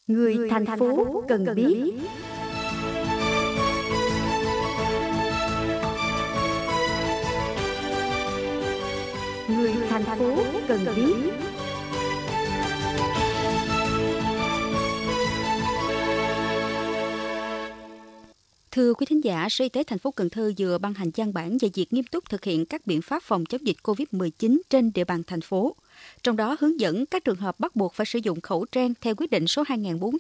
Người thành phố cần biết. Người thành phố cần biết. Thưa quý thính giả, Sở Y tế thành phố Cần Thơ vừa ban hành văn bản về việc nghiêm túc thực hiện các biện pháp phòng chống dịch COVID-19 trên địa bàn thành phố. Trong đó hướng dẫn các trường hợp bắt buộc phải sử dụng khẩu trang theo quyết định số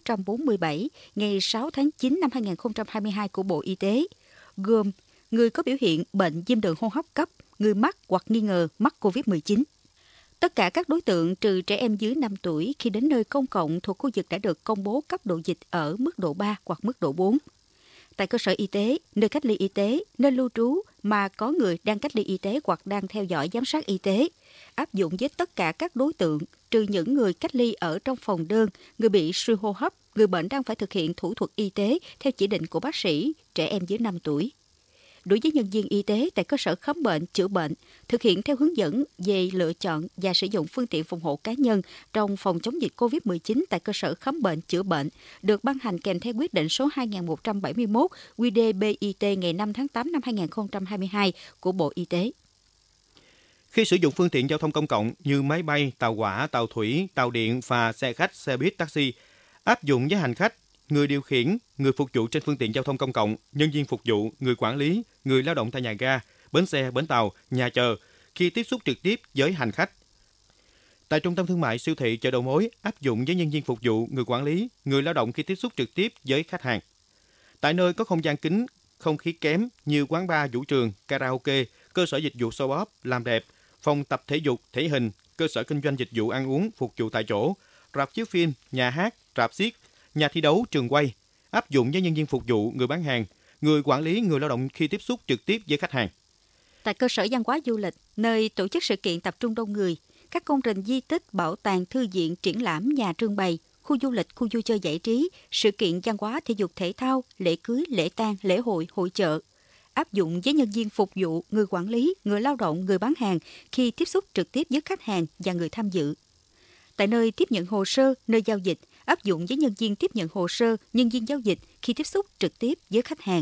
2447 ngày 6 tháng 9 năm 2022 của Bộ Y tế, gồm người có biểu hiện bệnh viêm đường hô hấp cấp, người mắc hoặc nghi ngờ mắc COVID-19. Tất cả các đối tượng trừ trẻ em dưới 5 tuổi khi đến nơi công cộng thuộc khu vực đã được công bố cấp độ dịch ở mức độ 3 hoặc mức độ 4. Tại cơ sở y tế, nơi cách ly y tế, nơi lưu trú mà có người đang cách ly y tế hoặc đang theo dõi giám sát y tế, áp dụng với tất cả các đối tượng, trừ những người cách ly ở trong phòng đơn, người bị suy hô hấp, người bệnh đang phải thực hiện thủ thuật y tế theo chỉ định của bác sĩ, trẻ em dưới 5 tuổi. Đối với nhân viên y tế tại cơ sở khám bệnh, chữa bệnh, thực hiện theo hướng dẫn về lựa chọn và sử dụng phương tiện phòng hộ cá nhân trong phòng chống dịch COVID-19 tại cơ sở khám bệnh, chữa bệnh, được ban hành kèm theo quyết định số 2171 QĐ-BIT ngày 5 tháng 8 năm 2022 của Bộ Y tế. Khi sử dụng phương tiện giao thông công cộng như máy bay, tàu hỏa, tàu thủy, tàu điện, phà, xe khách, xe buýt, taxi, áp dụng với hành khách, người điều khiển, người phục vụ trên phương tiện giao thông công cộng, nhân viên phục vụ, người quản lý, người lao động tại nhà ga, bến xe, bến tàu, nhà chờ khi tiếp xúc trực tiếp với hành khách. Tại trung tâm thương mại, siêu thị, chợ đầu mối áp dụng với nhân viên phục vụ, người quản lý, người lao động khi tiếp xúc trực tiếp với khách hàng. Tại nơi có không gian kín, không khí kém như quán bar, vũ trường, karaoke, cơ sở dịch vụ xoa bóp, làm đẹp, phòng tập thể dục, thể hình, cơ sở kinh doanh dịch vụ ăn uống phục vụ tại chỗ, rạp chiếu phim, nhà hát, rạp xiếc, nhà thi đấu, trường quay, áp dụng với nhân viên phục vụ, người bán hàng, người quản lý, người lao động khi tiếp xúc trực tiếp với khách hàng. Tại cơ sở văn hóa du lịch, nơi tổ chức sự kiện tập trung đông người, các công trình di tích, bảo tàng, thư viện, triển lãm, nhà trưng bày, khu du lịch, khu vui chơi giải trí, sự kiện văn hóa, thể dục thể thao, lễ cưới, lễ tang, lễ hội, hội chợ, áp dụng với nhân viên phục vụ, người quản lý, người lao động, người bán hàng khi tiếp xúc trực tiếp với khách hàng và người tham dự. Tại nơi tiếp nhận hồ sơ, nơi giao dịch, áp dụng với nhân viên tiếp nhận hồ sơ, nhân viên giao dịch khi tiếp xúc trực tiếp với khách hàng.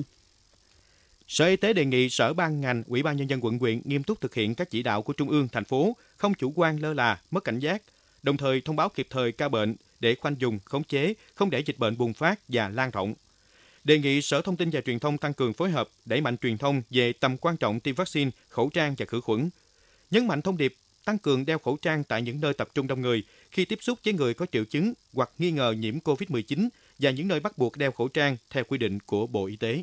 Sở Y tế đề nghị Sở ban ngành, Ủy ban Nhân dân quận huyện nghiêm túc thực hiện các chỉ đạo của Trung ương, thành phố, không chủ quan lơ là, mất cảnh giác, đồng thời thông báo kịp thời ca bệnh để khoanh vùng, khống chế, không để dịch bệnh bùng phát và lan rộng. Đề nghị Sở Thông tin và Truyền thông tăng cường phối hợp, đẩy mạnh truyền thông về tầm quan trọng tiêm vaccine, khẩu trang và khử khuẩn. Nhấn mạnh thông điệp tăng cường đeo khẩu trang tại những nơi tập trung đông người khi tiếp xúc với người có triệu chứng hoặc nghi ngờ nhiễm COVID-19 và những nơi bắt buộc đeo khẩu trang theo quy định của Bộ Y tế.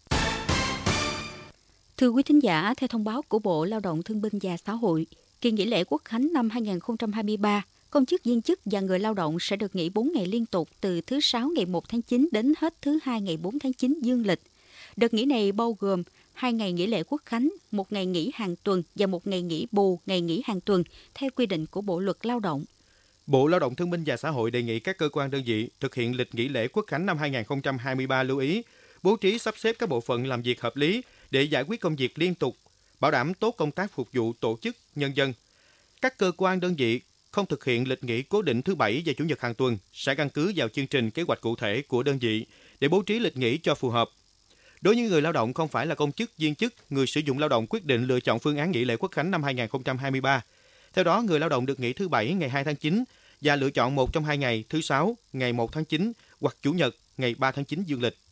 Thưa quý thính giả, theo thông báo của Bộ Lao động Thương binh và Xã hội, kỳ nghỉ lễ Quốc khánh năm 2023, công chức viên chức và người lao động sẽ được nghỉ 4 ngày liên tục từ thứ Sáu ngày 1 tháng 9 đến hết thứ Hai ngày 4 tháng 9 dương lịch. Đợt nghỉ này bao gồm 2 ngày nghỉ lễ Quốc khánh, 1 ngày nghỉ hàng tuần và 1 ngày nghỉ bù ngày nghỉ hàng tuần theo quy định của Bộ Luật Lao động. Bộ Lao động Thương binh và Xã hội đề nghị các cơ quan đơn vị thực hiện lịch nghỉ lễ Quốc khánh năm 2023 lưu ý, bố trí sắp xếp các bộ phận làm việc hợp lý để giải quyết công việc liên tục, bảo đảm tốt công tác phục vụ tổ chức, nhân dân. Các cơ quan đơn vị không thực hiện lịch nghỉ cố định thứ Bảy và Chủ nhật hàng tuần sẽ căn cứ vào chương trình kế hoạch cụ thể của đơn vị để bố trí lịch nghỉ cho phù hợp. Đối với người lao động không phải là công chức, viên chức, người sử dụng lao động quyết định lựa chọn phương án nghỉ lễ Quốc khánh năm 2023. Theo đó, người lao động được nghỉ thứ Bảy ngày 2 tháng 9 và lựa chọn một trong 2 ngày thứ Sáu ngày 1 tháng 9 hoặc Chủ nhật ngày 3 tháng 9 dương lịch.